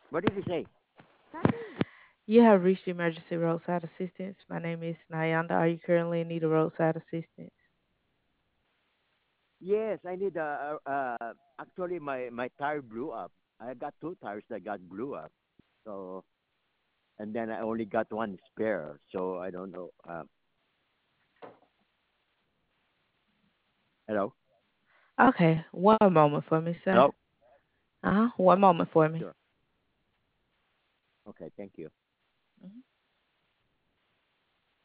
What did you say? You have reached emergency roadside assistance. My name is Nayanda. Are you currently in need of roadside assistance? Yes, I need actually my tire blew up. I got two tires that got blew up. So and then I only got one spare. So I don't know. Hello? Okay, one moment for me, sir. Hello? One moment for me. Sure. Okay, thank you. Mhm.